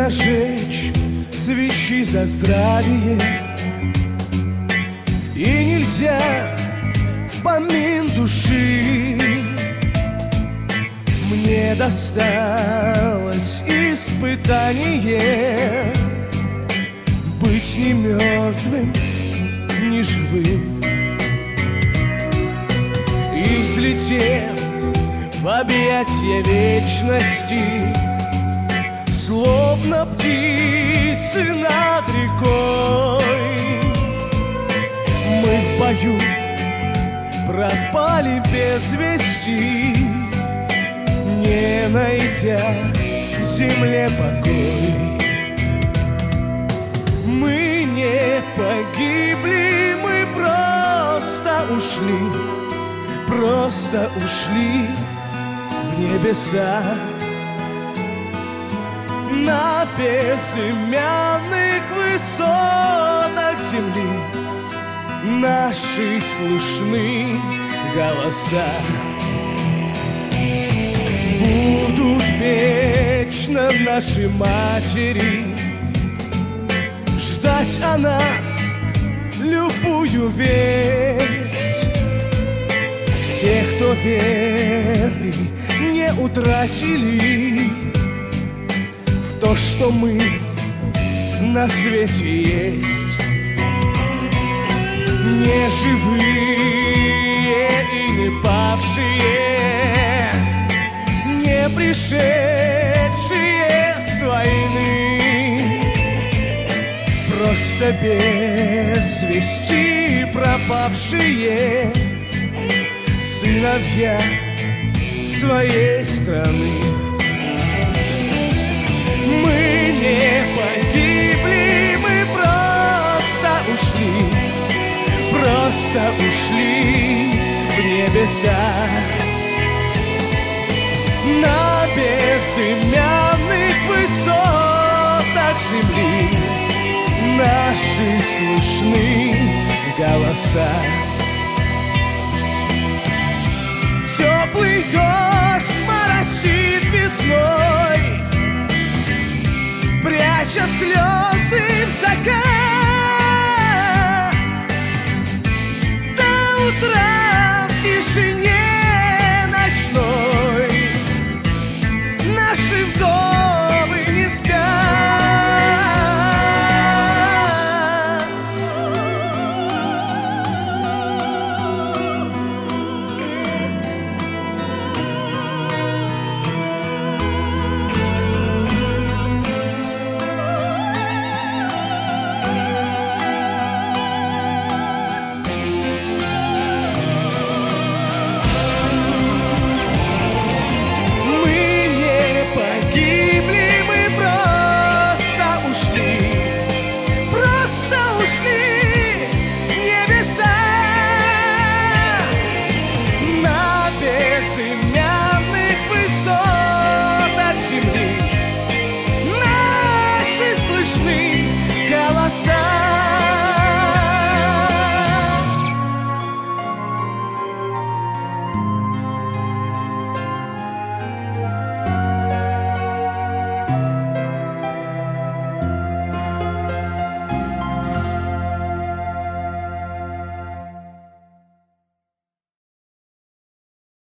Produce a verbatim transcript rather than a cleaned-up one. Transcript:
зажечь свечи за здравие, и нельзя в помин души. Мне досталось испытание быть ни мертвым, ни живым. И взлетев в объятия вечности, словно птицы над рекой, мы в бою пропали без вести, не найдя земле покой. Мы не погибли, мы просто ушли, просто ушли в небеса. На безымянных высотах земли наши слышны голоса. Будут вечно наши матери ждать о нас любую весть. Всех, кто веры не утратили в то, что мы на свете есть. Не живые и не павшие, не пришедшие с войны, просто без вести пропавшие сыновья своей страны. Мы не погибли, мы просто ушли, просто ушли в небеса. На безымянных высотах земли наши слышны голоса. Теплый дождь моросит весной, пряча слезы